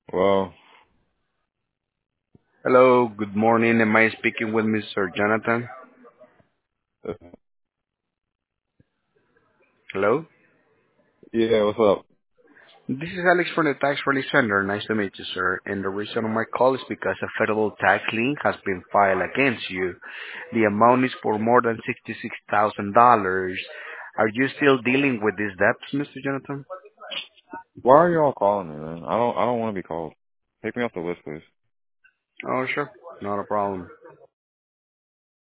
Well, Hello, good morning. Am I speaking with Mr. Jonathan? uh, Hello? yeah, what's up? This is Alex from the Tax Relief Center. Nice to meet you, sir. And the reason of my call is because a federal tax lien has been filed against you. The amount is for more than $66,000. Are you still dealing with these debts, Mr. Jonathan? Why are y'all calling me, man? I don't want to be called. Take me off the list, please. Oh, sure. Not a problem.